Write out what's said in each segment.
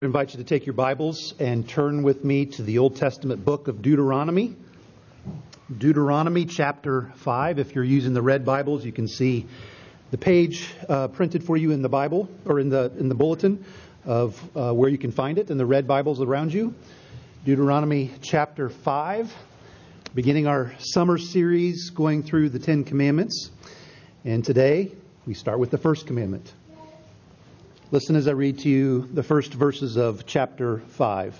I invite you to take your Bibles and turn with me to the Old Testament book of Deuteronomy. Deuteronomy chapter 5. If you're using the red Bibles, you can see the page printed for you in the Bible or in the bulletin of where you can find it in the red Bibles around you. Deuteronomy chapter 5, beginning our summer series going through the Ten Commandments. And today we start with the first commandment. Listen as I read to you the first verses of chapter 5.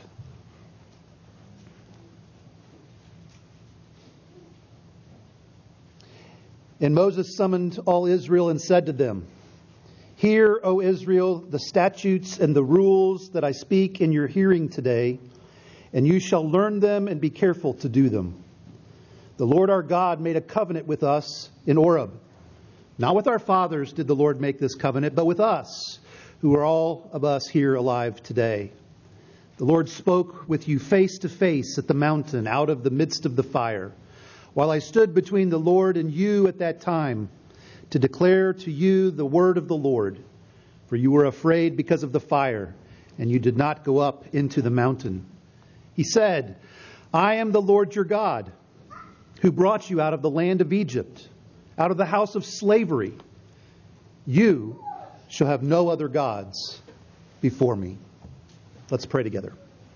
And Moses summoned all Israel and said to them, "Hear, O Israel, the statutes and the rules that I speak in your hearing today, and you shall learn them and be careful to do them. The Lord our God made a covenant with us in Horeb. Not with our fathers did the Lord make this covenant, but with us, who are all of us here alive today. The Lord spoke with you face to face at the mountain out of the midst of the fire, while I stood between the Lord and you at that time to declare to you the word of the Lord. For you were afraid because of the fire, and you did not go up into the mountain. He said, I am the Lord your God, who brought you out of the land of Egypt, out of the house of slavery. You shall have no other gods before me." Let's pray together.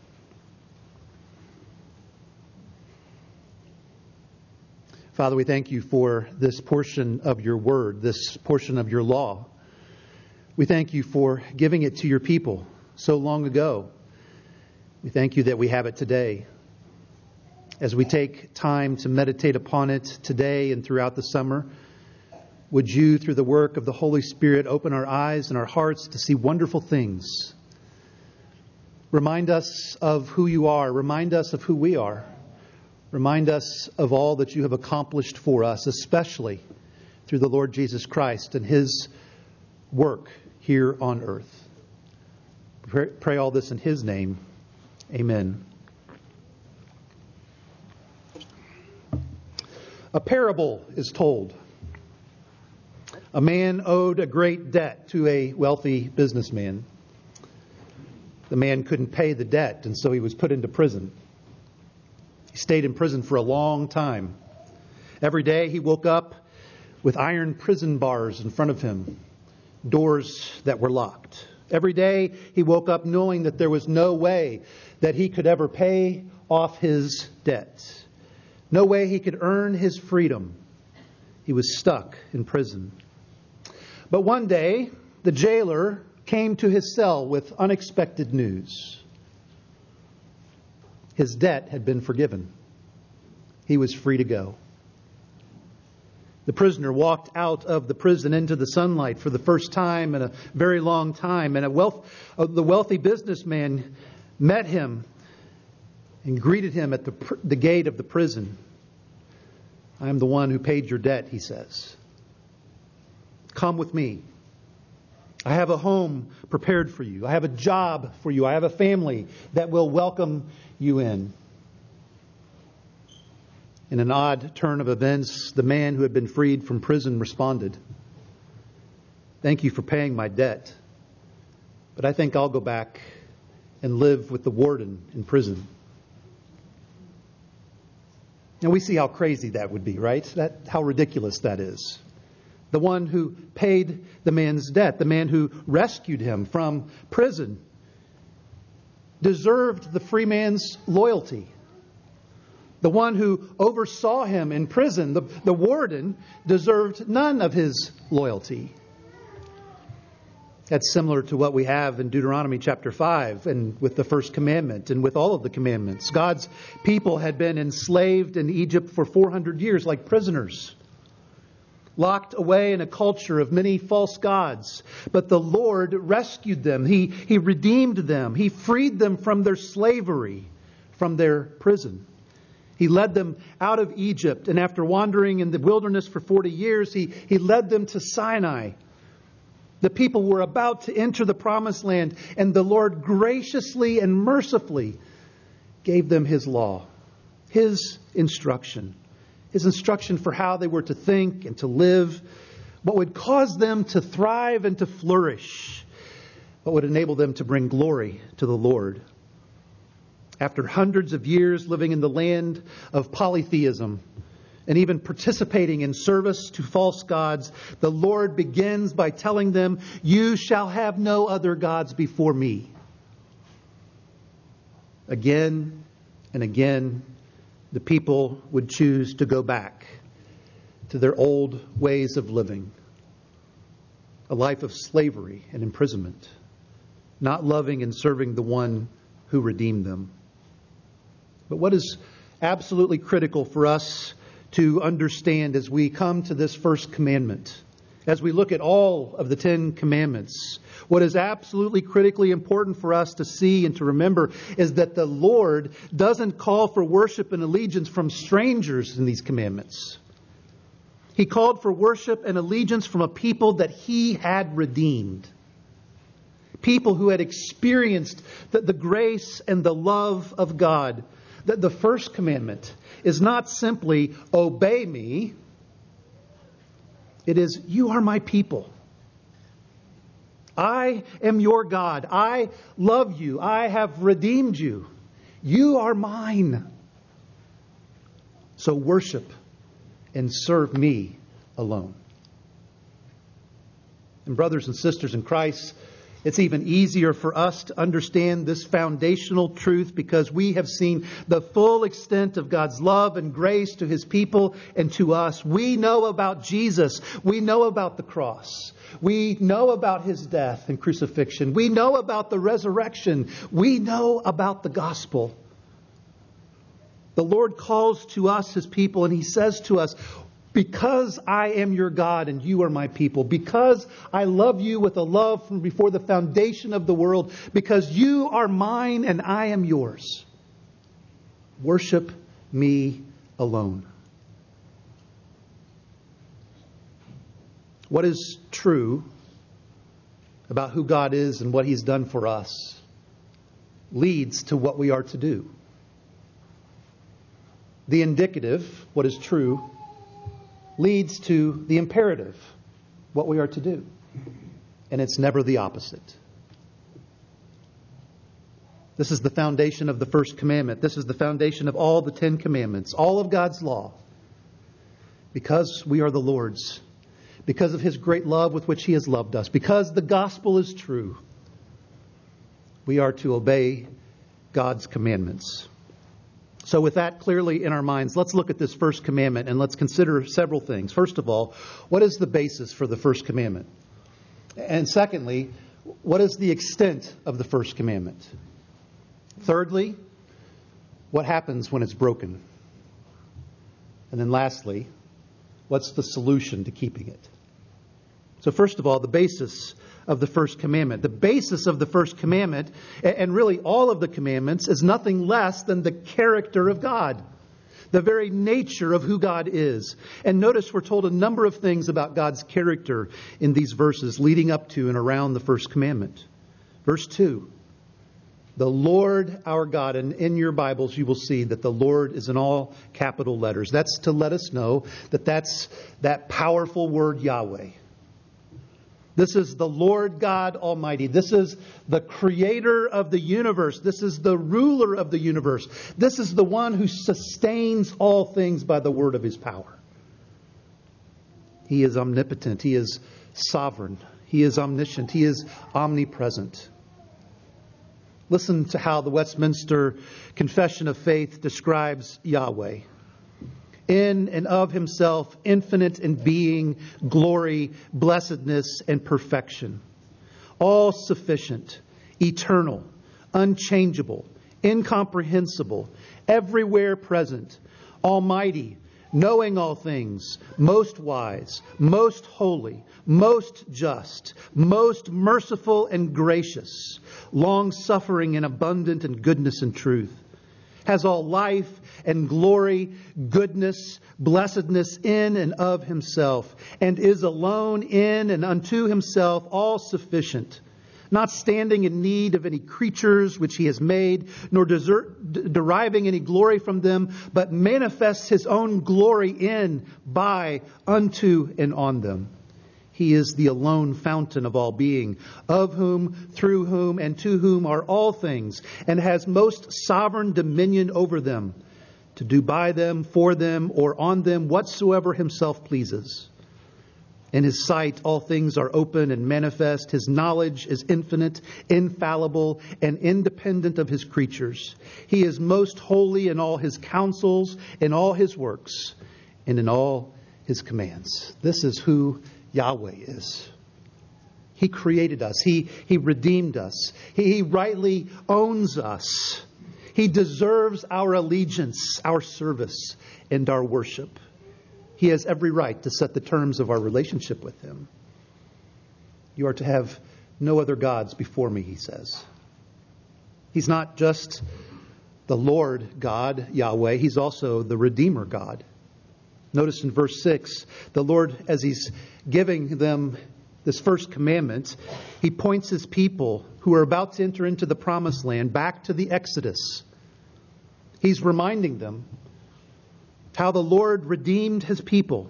Father, we thank you for this portion of your word, this portion of your law. We thank you for giving it to your people so long ago. We thank you that we have it today. As we take time to meditate upon it today and throughout the summer, would you, through the work of the Holy Spirit, open our eyes and our hearts to see wonderful things. Remind us of who you are. Remind us of who we are. Remind us of all that you have accomplished for us, especially through the Lord Jesus Christ and His work here on earth. Pray all this in His name. Amen. A parable is told. A man owed a great debt to a wealthy businessman. The man couldn't pay the debt, and so he was put into prison. He stayed in prison for a long time. Every day he woke up with iron prison bars in front of him, doors that were locked. Every day he woke up knowing that there was no way that he could ever pay off his debt. No way he could earn his freedom. He was stuck in prison. But one day, the jailer came to his cell with unexpected news. His debt had been forgiven. He was free to go. The prisoner walked out of the prison into the sunlight for the first time in a very long time. And the wealthy businessman met him and greeted him at the gate of the prison. "I am the one who paid your debt," he says. "Come with me. I have a home prepared for you. I have a job for you. I have a family that will welcome you in." In an odd turn of events, the man who had been freed from prison responded, "Thank you for paying my debt, but I think I'll go back and live with the warden in prison." And we see how crazy that would be, right? How ridiculous that is. The one who paid the man's debt, the man who rescued him from prison, deserved the free man's loyalty. The one who oversaw him in prison, the warden, deserved none of his loyalty. That's similar to what we have in Deuteronomy chapter 5 and with the first commandment and with all of the commandments. God's people had been enslaved in Egypt for 400 years like prisoners, locked away in a culture of many false gods. But the Lord rescued them. He redeemed them. He freed them from their slavery, from their prison. He led them out of Egypt. And after wandering in the wilderness for 40 years, He led them to Sinai. The people were about to enter the promised land, and the Lord graciously and mercifully gave them His law, His instruction for how they were to think and to live, what would cause them to thrive and to flourish. what would enable them to bring glory to the Lord. After hundreds of years living in the land of polytheism and even participating in service to false gods, the Lord begins by telling them, "You shall have no other gods before me." Again and again, the people would choose to go back to their old ways of living, a life of slavery and imprisonment, not loving and serving the one who redeemed them. But what is absolutely critical for us to understand as we come to this first commandment, as we look at all of the 10 commandments, what is absolutely critically important for us to see and to remember is that the Lord doesn't call for worship and allegiance from strangers in these commandments. He called for worship and allegiance from a people that He had redeemed. People who had experienced the grace and the love of God. The first commandment is not simply obey me. It is, you are my people. I am your God. I love you. I have redeemed you. You are mine. So worship and serve me alone. And brothers and sisters in Christ, it's even easier for us to understand this foundational truth because we have seen the full extent of God's love and grace to His people and to us. We know about Jesus. We know about the cross. We know about His death and crucifixion. We know about the resurrection. We know about the gospel. The Lord calls to us, His people, and He says to us, because I am your God and you are my people, because I love you with a love from before the foundation of the world, because you are mine and I am yours, worship me alone. What is true about who God is and what He's done for us leads to what we are to do. The indicative, what is true, leads to the imperative, what we are to do. And it's never the opposite. This is the foundation of the first commandment. This is the foundation of all the 10 commandments, all of God's law. Because we are the Lord's, because of His great love with which He has loved us, because the gospel is true, we are to obey God's commandments. So with that clearly in our minds, let's look at this first commandment and let's consider several things. First of all, what is the basis for the first commandment? And secondly, what is the extent of the first commandment? Thirdly, what happens when it's broken? And then lastly, what's the solution to keeping it? So first of all, the basis of the first commandment. The basis of the first commandment, and really all of the commandments, is nothing less than the character of God. The very nature of who God is. And notice we're told a number of things about God's character in these verses leading up to and around the first commandment. Verse 2. The Lord our God, and in your Bibles you will see that the Lord is in all capital letters. That's to let us know that that's that powerful word Yahweh. This is the Lord God Almighty. This is the creator of the universe. This is the ruler of the universe. This is the one who sustains all things by the word of His power. He is omnipotent. He is sovereign. He is omniscient. He is omnipresent. Listen to how the Westminster Confession of Faith describes Yahweh. In and of Himself, infinite in being, glory, blessedness, and perfection. All sufficient, eternal, unchangeable, incomprehensible, everywhere present, almighty, knowing all things, most wise, most holy, most just, most merciful and gracious, long-suffering and abundant in goodness and truth. Has all life and glory, goodness, blessedness in and of Himself, and is alone in and unto Himself all sufficient, not standing in need of any creatures which He has made, nor deriving any glory from them, but manifests His own glory in, by, unto, and on them. He is the alone fountain of all being, of whom, through whom, and to whom are all things, and has most sovereign dominion over them, to do by them, for them, or on them whatsoever himself pleases. In his sight all things are open and manifest. His knowledge is infinite, infallible, and independent of his creatures. He is most holy in all his counsels, in all his works, and in all his commands. This is who Yahweh is. He created us. He redeemed us. He rightly owns us. He deserves our allegiance, our service, and our worship. He has every right to set the terms of our relationship with him. You are to have no other gods before me, he says. He's not just the Lord God, Yahweh. He's also the Redeemer God. Notice in verse 6, the Lord, as he's giving them this first commandment, he points his people who are about to enter into the promised land back to the Exodus. He's reminding them how the Lord redeemed his people.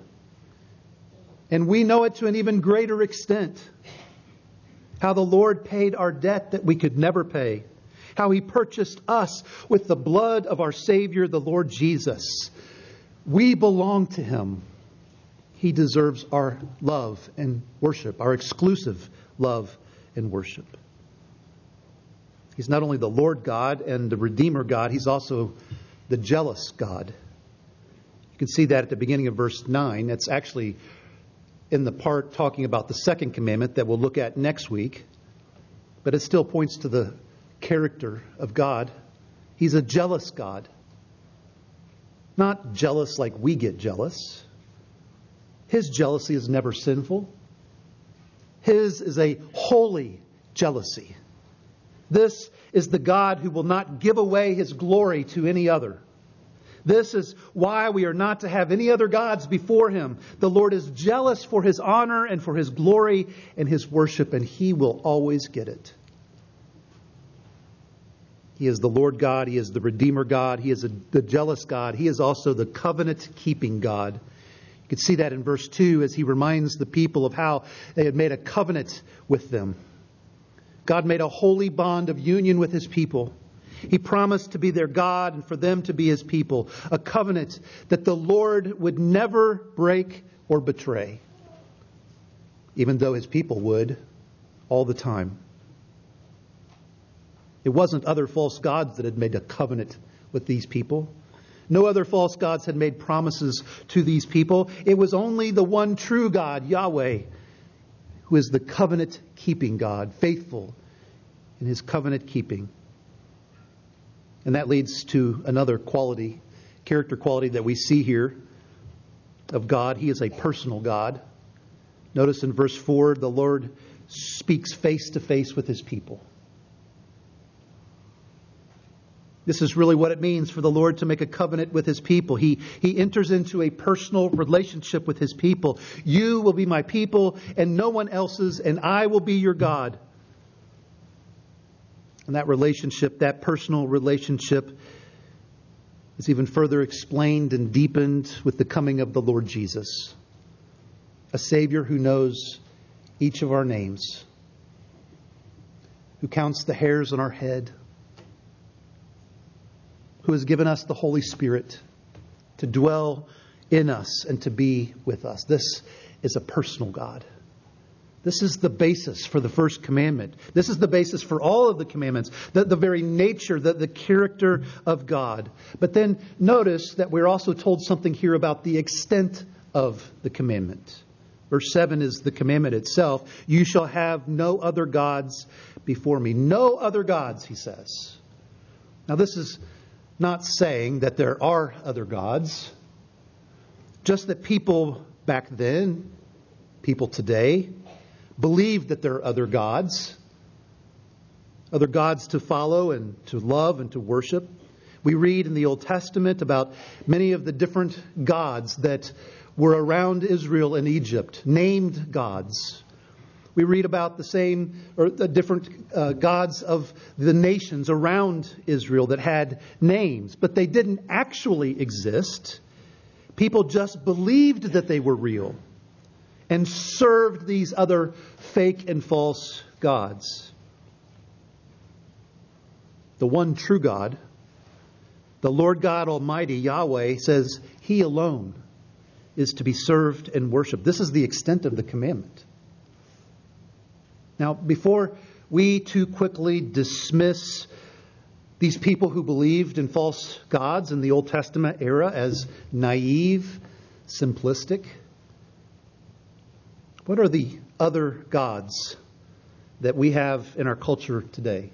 And we know it to an even greater extent. How the Lord paid our debt that we could never pay. How he purchased us with the blood of our Savior, the Lord Jesus. We belong to him. He deserves our love and worship, our exclusive love and worship. He's not only the Lord God and the Redeemer God, he's also the jealous God. You can see that at the beginning of verse 9. That's actually in the part talking about the second commandment that we'll look at next week. But it still points to the character of God. He's a jealous God. Not jealous like we get jealous. His jealousy is never sinful. His is a holy jealousy. This is the God who will not give away his glory to any other. This is why we are not to have any other gods before him. The Lord is jealous for his honor and for his glory and his worship, and he will always get it. He is the Lord God. He is the Redeemer God. He is the jealous God. He is also the covenant-keeping God. You can see that in verse 2 as he reminds the people of how they had made a covenant with them. God made a holy bond of union with his people. He promised to be their God and for them to be his people. A covenant that the Lord would never break or betray, even though his people would all the time. It wasn't other false gods that had made a covenant with these people. No other false gods had made promises to these people. It was only the one true God, Yahweh, who is the covenant-keeping God, faithful in his covenant keeping. And that leads to another quality, character quality that we see here of God. He is a personal God. Notice in verse 4, the Lord speaks face to face with his people. This is really what it means for the Lord to make a covenant with his people. He enters into a personal relationship with his people. You will be my people and no one else's, and I will be your God. And that relationship, that personal relationship, is even further explained and deepened with the coming of the Lord Jesus, a Savior who knows each of our names, who counts the hairs on our head, who has given us the Holy Spirit to dwell in us and to be with us. This is a personal God. This is the basis for the first commandment. This is the basis for all of the commandments, the very nature, the character of God. But then notice that we're also told something here about the extent of the commandment. Verse 7 is the commandment itself. You shall have no other gods before me. No other gods, he says. Now this is not saying that there are other gods, just that people back then, people today, believe that there are other gods to follow and to love and to worship. We read in the Old Testament about many of the different gods that were around Israel and Egypt, named gods. We read about the different gods of the nations around Israel that had names, but they didn't actually exist. People just believed that they were real. and served these other fake and false gods. The one true God, the Lord God Almighty, Yahweh, says He alone is to be served and worshiped. This is the extent of the commandment. Now, before we too quickly dismiss these people who believed in false gods in the Old Testament era as naive, simplistic, what are the other gods that we have in our culture today?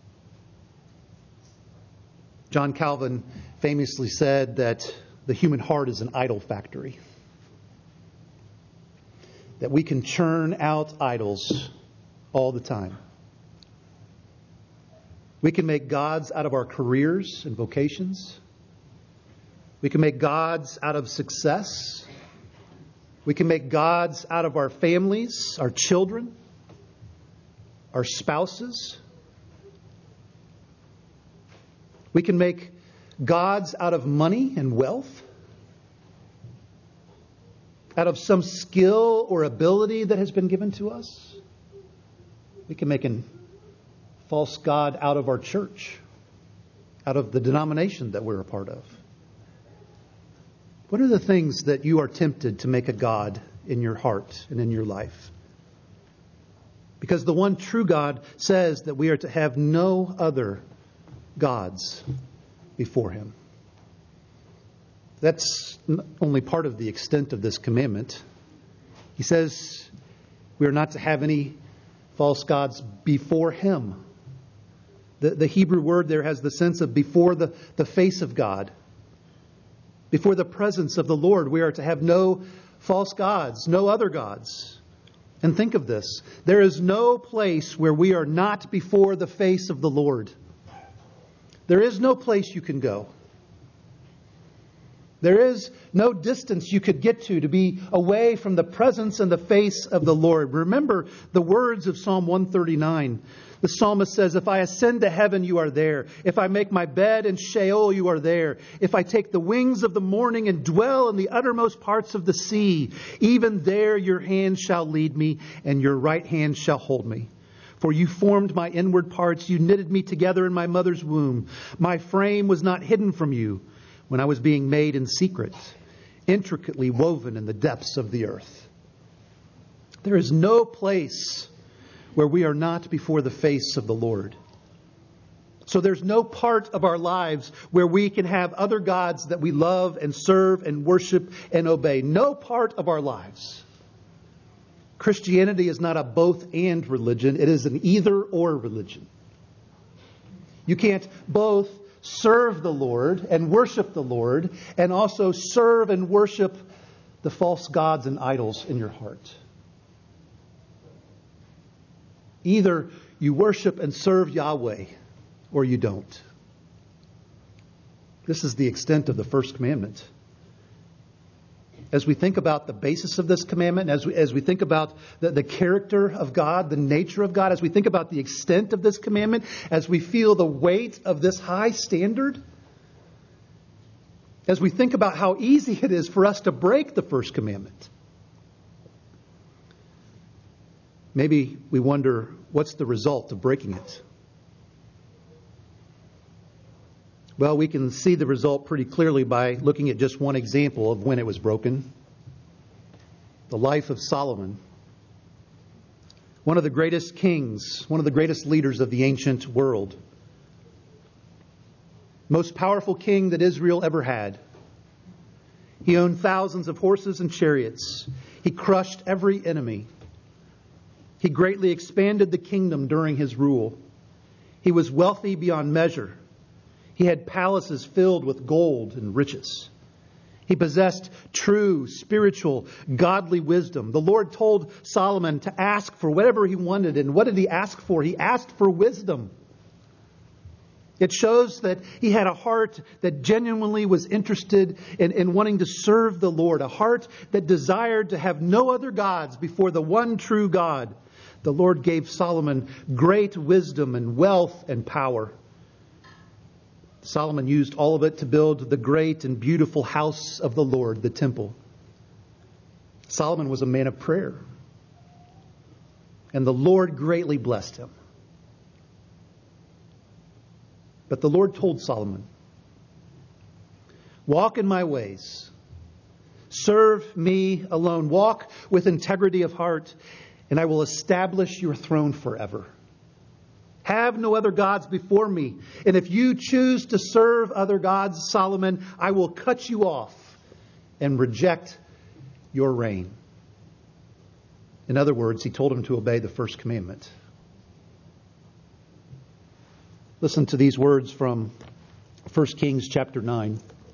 John Calvin famously said that the human heart is an idol factory. That we can churn out idols all the time. We can make gods out of our careers and vocations. We can make gods out of success. We can make gods out of our families, our children, our spouses. We can make gods out of money and wealth, out of some skill or ability that has been given to us. We can make a false god out of our church, out of the denomination that we're a part of. What are the things that you are tempted to make a god in your heart and in your life? Because the one true God says that we are to have no other gods before Him. That's only part of the extent of this commandment. He says we are not to have any false gods before Him. The Hebrew word there has the sense of before the face of God. Before the presence of the Lord, we are to have no false gods, no other gods. And think of this. There is no place where we are not before the face of the Lord. There is no place you can go. There is no distance you could get to be away from the presence and the face of the Lord. Remember the words of Psalm 139. The psalmist says, if I ascend to heaven, you are there. If I make my bed in Sheol, you are there. If I take the wings of the morning and dwell in the uttermost parts of the sea, even there your hand shall lead me, and your right hand shall hold me. For you formed my inward parts. You knitted me together in my mother's womb. My frame was not hidden from you when I was being made in secret, intricately woven in the depths of the earth. There is no place where we are not before the face of the Lord. So there's no part of our lives where we can have other gods that we love and serve and worship and obey. No part of our lives. Christianity is not a both-and religion. It is an either-or religion. You can't both serve the Lord and worship the Lord and also serve and worship the false gods and idols in your heart. Either you worship and serve Yahweh or you don't. This is the extent of the first commandment. As we think about the basis of this commandment, as we think about the character of God, the nature of God, as we think about the extent of this commandment, as we feel the weight of this high standard, as we think about how easy it is for us to break the first commandment, maybe we wonder, what's the result of breaking it? Well, we can see the result pretty clearly by looking at just one example of when it was broken. The life of Solomon. One of the greatest kings, one of the greatest leaders of the ancient world. Most powerful king that Israel ever had. He owned thousands of horses and chariots. He crushed every enemy. He greatly expanded the kingdom during his rule. He was wealthy beyond measure. He had palaces filled with gold and riches. He possessed true, spiritual, godly wisdom. The Lord told Solomon to ask for whatever he wanted. And what did he ask for? He asked for wisdom. It shows that he had a heart that genuinely was interested in wanting to serve the Lord. A heart that desired to have no other gods before the one true God. The Lord gave Solomon great wisdom and wealth and power. Solomon used all of it to build the great and beautiful house of the Lord, the temple. Solomon was a man of prayer, and the Lord greatly blessed him. But the Lord told Solomon, walk in my ways, serve me alone, walk with integrity of heart, and I will establish your throne forever. Have no other gods before me. And if you choose to serve other gods, Solomon, I will cut you off and reject your reign. In other words, he told him to obey the first commandment. Listen to these words from 1 Kings chapter 9.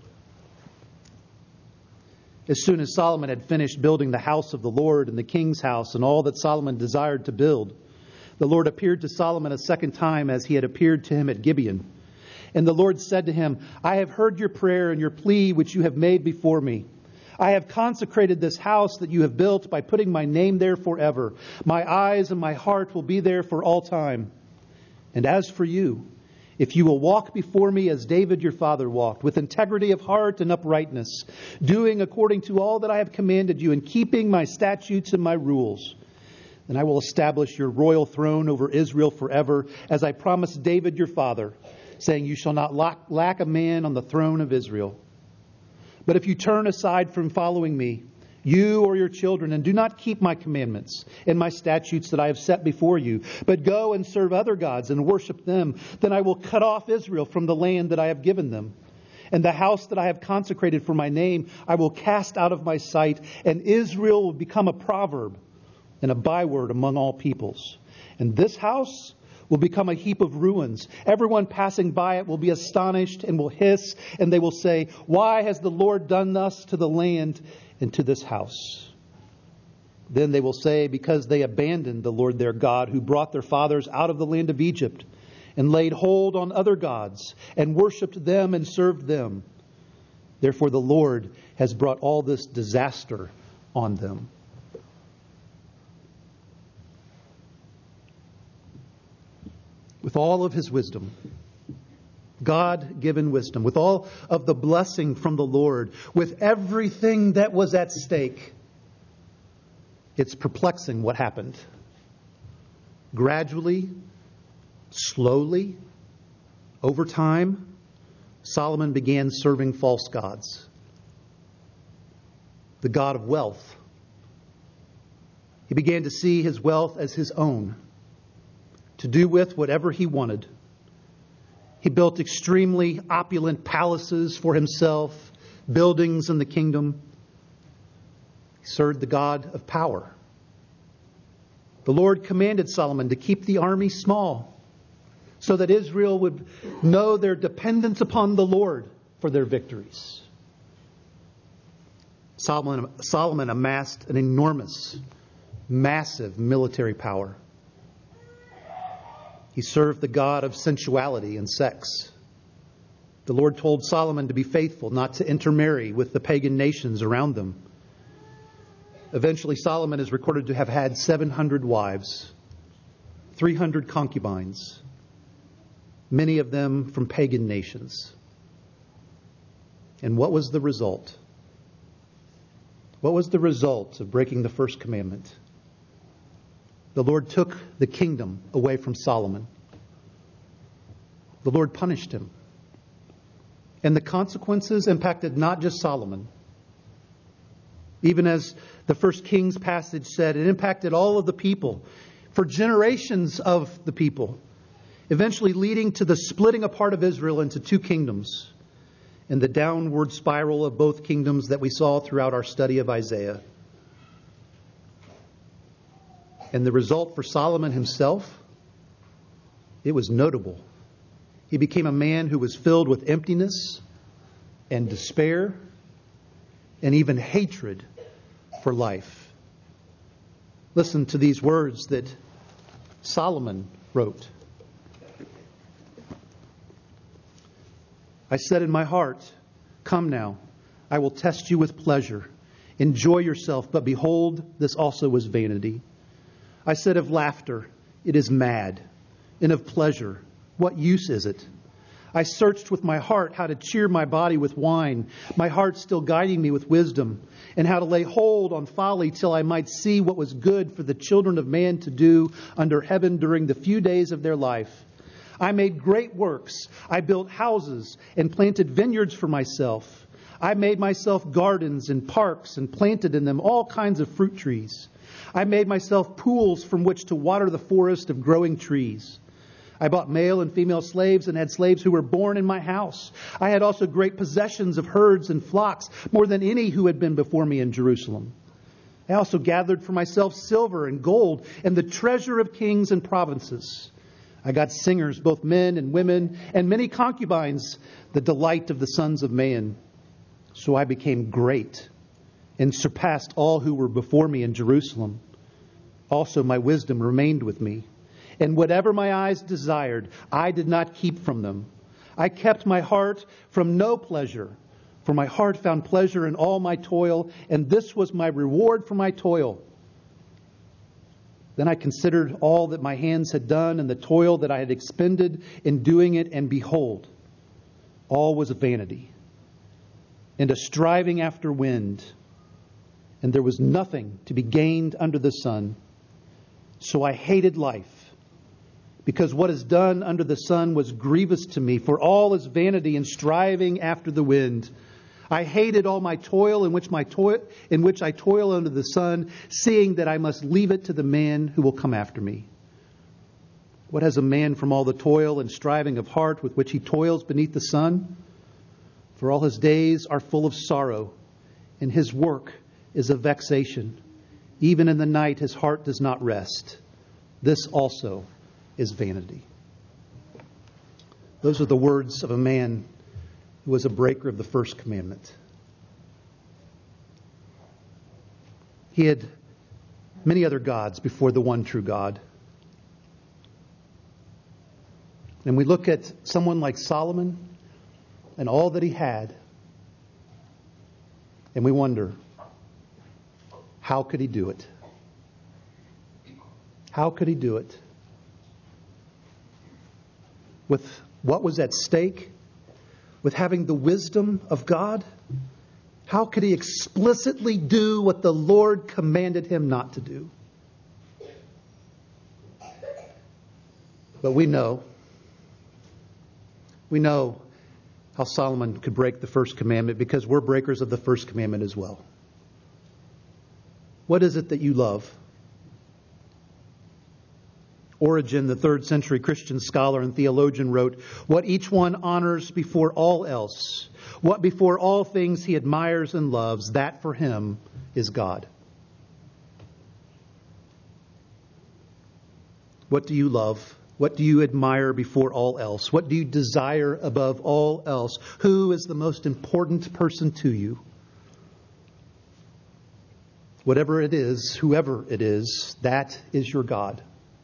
As soon as Solomon had finished building the house of the Lord and the king's house and all that Solomon desired to build, the Lord appeared to Solomon a second time as he had appeared to him at Gibeon. And the Lord said to him, I have heard your prayer and your plea which you have made before me. I have consecrated this house that you have built by putting my name there forever. My eyes and my heart will be there for all time. And as for you, if you will walk before me as David your father walked, with integrity of heart and uprightness, doing according to all that I have commanded you and keeping my statutes and my rules, then I will establish your royal throne over Israel forever, as I promised David your father, saying, you shall not lack a man on the throne of Israel. But if you turn aside from following me, you or your children, and do not keep my commandments and my statutes that I have set before you, but go and serve other gods and worship them, then I will cut off Israel from the land that I have given them. And the house that I have consecrated for my name I will cast out of my sight, and Israel will become a proverb and a byword among all peoples. And this house will become a heap of ruins. Everyone passing by it will be astonished and will hiss, and they will say, why has the Lord done thus to the land and to this house? Then they will say, because they abandoned the Lord their God, who brought their fathers out of the land of Egypt, and laid hold on other gods, and worshipped them and served them. Therefore the Lord has brought all this disaster on them. With all of his wisdom, God-given wisdom, with all of the blessing from the Lord, with everything that was at stake, it's perplexing what happened. Gradually, slowly, over time, Solomon began serving false gods. The god of wealth. He began to see his wealth as his own, to do with whatever he wanted. He built extremely opulent palaces for himself, buildings in the kingdom. He served the god of power. The Lord commanded Solomon to keep the army small, so that Israel would know their dependence upon the Lord for their victories. Solomon amassed an enormous, massive military power. He served the god of sensuality and sex. The Lord told Solomon to be faithful, not to intermarry with the pagan nations around them. Eventually, Solomon is recorded to have had 700 wives, 300 concubines, many of them from pagan nations. And what was the result? What was the result of breaking the first commandment? The Lord took the kingdom away from Solomon. The Lord punished him. And the consequences impacted not just Solomon. Even as the First Kings passage said, it impacted all of the people for generations of the people, eventually leading to the splitting apart of Israel into two kingdoms and the downward spiral of both kingdoms that we saw throughout our study of Isaiah. And the result for Solomon himself, it was notable. He became a man who was filled with emptiness and despair and even hatred for life. Listen to these words that Solomon wrote. I said in my heart, come now, I will test you with pleasure. Enjoy yourself, but behold, this also was vanity. I said of laughter, it is mad, and of pleasure, what use is it? I searched with my heart how to cheer my body with wine, my heart still guiding me with wisdom, and how to lay hold on folly till I might see what was good for the children of man to do under heaven during the few days of their life. I made great works. I built houses and planted vineyards for myself. I made myself gardens and parks and planted in them all kinds of fruit trees. I made myself pools from which to water the forest of growing trees. I bought male and female slaves and had slaves who were born in my house. I had also great possessions of herds and flocks, more than any who had been before me in Jerusalem. I also gathered for myself silver and gold and the treasure of kings and provinces. I got singers, both men and women, and many concubines, the delight of the sons of man. So I became great and surpassed all who were before me in Jerusalem. Also my wisdom remained with me. And whatever my eyes desired, I did not keep from them. I kept my heart from no pleasure, for my heart found pleasure in all my toil, and this was my reward for my toil. Then I considered all that my hands had done and the toil that I had expended in doing it, and behold, all was a vanity and a striving after wind, and there was nothing to be gained under the sun. So I hated life, because what is done under the sun was grievous to me, for all is vanity and striving after the wind. I hated all my toil in which I toil under the sun, seeing that I must leave it to the man who will come after me. What has a man from all the toil and striving of heart with which he toils beneath the sun? For all his days are full of sorrow, and his work is a vexation. Even in the night his heart does not rest. This also is vanity. Those are the words of a man who was a breaker of the first commandment. He had many other gods before the one true God. And we look at someone like Solomon and all that he had, and we wonder, how could he do it? How could he do it? With what was at stake, with having the wisdom of God, how could he explicitly do what the Lord commanded him not to do? But we know how Solomon could break the first commandment, because we're breakers of the first commandment as well. What is it that you love? Origen, the 3rd century Christian scholar and theologian, wrote, "What each one honors before all else, what before all things he admires and loves, that for him is God." What do you love? What do you admire before all else? What do you desire above all else? Who is the most important person to you? Whatever it is, whoever it is, that is your God.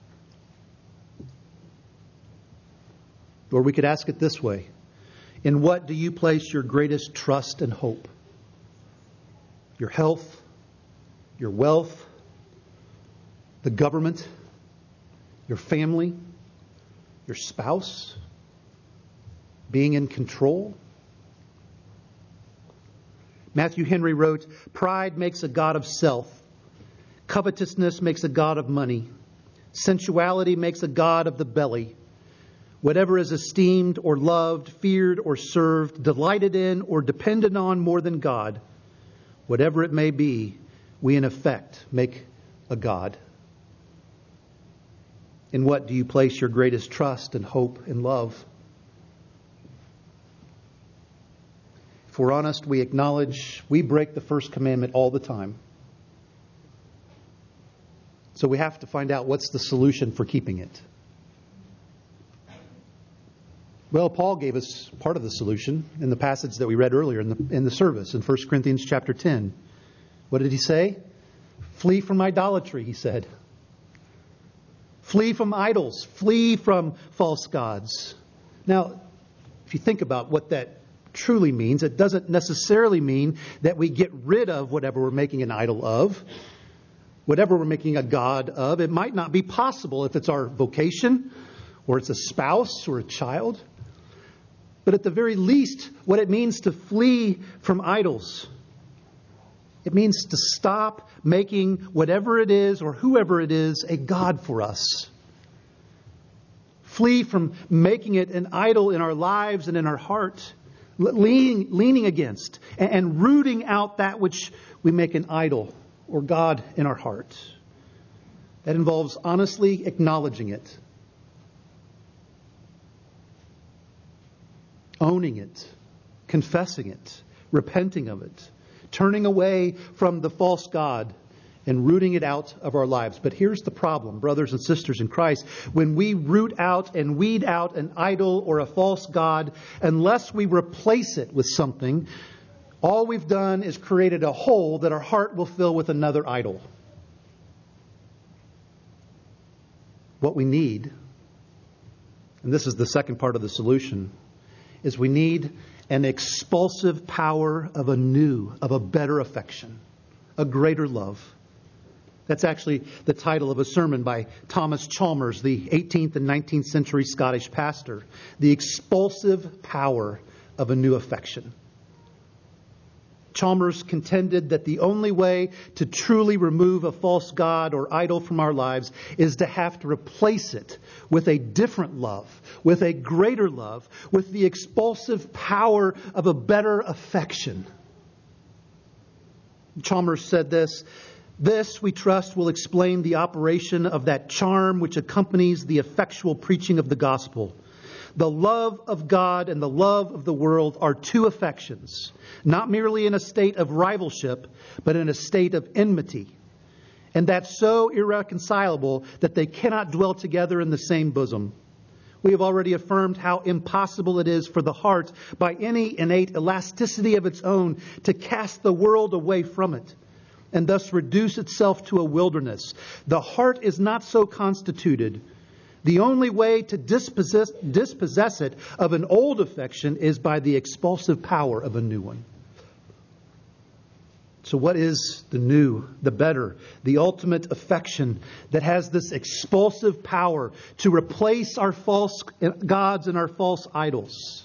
Or we could ask it this way: in what do you place your greatest trust and hope? Your health, your wealth, the government, your family, your spouse, being in control? Matthew Henry wrote, "Pride makes a god of self. Covetousness makes a god of money. Sensuality makes a god of the belly. Whatever is esteemed or loved, feared or served, delighted in or depended on more than God, whatever it may be, we in effect make a god." In what do you place your greatest trust and hope and love? If we're honest, we acknowledge we break the first commandment all the time. So we have to find out, what's the solution for keeping it? Well, Paul gave us part of the solution in the passage that we read earlier in the service in 1 Corinthians chapter 10. What did he say? Flee from idolatry, he said. Flee from idols. Flee from false gods. Now, if you think about what that truly means, it doesn't necessarily mean that we get rid of whatever we're making an idol of, whatever we're making a god of. It might not be possible if it's our vocation, or it's a spouse or a child. But at the very least, what it means to flee from idols, it means to stop making whatever it is or whoever it is a god for us. Flee from making it an idol in our lives and in our heart, leaning against and rooting out that which we make an idol or God in our heart. That involves honestly acknowledging it, owning it, confessing it, repenting of it, turning away from the false god and rooting it out of our lives. But here's the problem, brothers and sisters in Christ. When we root out and weed out an idol or a false god, unless we replace it with something, all we've done is created a hole that our heart will fill with another idol. What we need, and this is the second part of the solution, is we need an expulsive power of a better affection, a greater love. That's actually the title of a sermon by Thomas Chalmers, the 18th and 19th century Scottish pastor. The expulsive power of a new affection. Chalmers contended that the only way to truly remove a false god or idol from our lives is to have to replace it with a different love, with a greater love, with the expulsive power of a better affection. Chalmers said this: "This, we trust, will explain the operation of that charm which accompanies the effectual preaching of the gospel. The love of God and the love of the world are two affections, not merely in a state of rivalship, but in a state of enmity, and that's so irreconcilable that they cannot dwell together in the same bosom. We have already affirmed how impossible it is for the heart, by any innate elasticity of its own, to cast the world away from it, and thus reduce itself to a wilderness. The heart is not so constituted. The only way to dispossess it of an old affection is by the expulsive power of a new one." So what is the new, the better, the ultimate affection that has this expulsive power to replace our false gods and our false idols?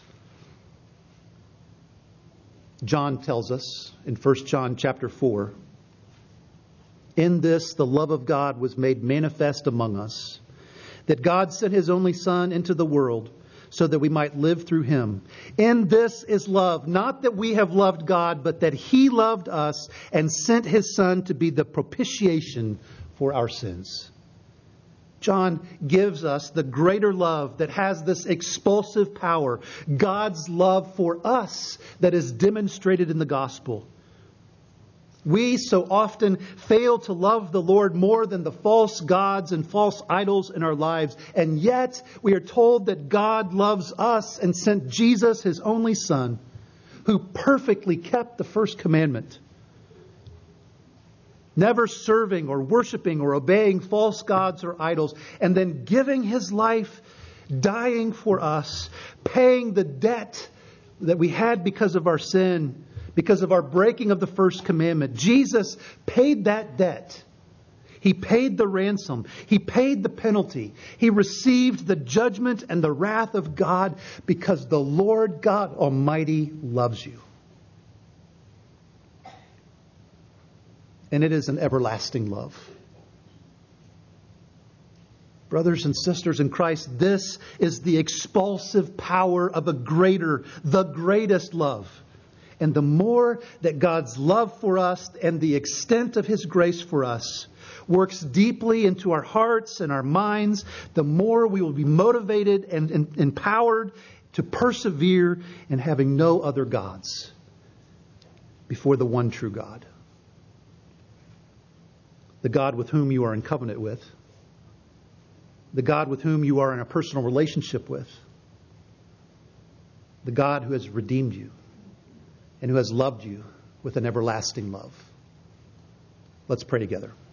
John tells us in 1 John chapter 4, "In this the love of God was made manifest among us, that God sent His only Son into the world so that we might live through Him. In this is love, not that we have loved God, but that He loved us and sent His Son to be the propitiation for our sins." John gives us the greater love that has this expulsive power, God's love for us that is demonstrated in the gospel. We so often fail to love the Lord more than the false gods and false idols in our lives. And yet we are told that God loves us and sent Jesus, His only Son, who perfectly kept the first commandment, never serving or worshiping or obeying false gods or idols, and then giving His life, dying for us, paying the debt that we had because of our sin, because of our breaking of the first commandment. Jesus paid that debt. He paid the ransom. He paid the penalty. He received the judgment and the wrath of God because the Lord God Almighty loves you. And it is an everlasting love. Brothers and sisters in Christ, this is the expulsive power of the greatest love. And the more that God's love for us and the extent of His grace for us works deeply into our hearts and our minds, the more we will be motivated and empowered to persevere in having no other gods before the one true God. The God with whom you are in covenant with. The God with whom you are in a personal relationship with. The God who has redeemed you and who has loved you with an everlasting love. Let's pray together.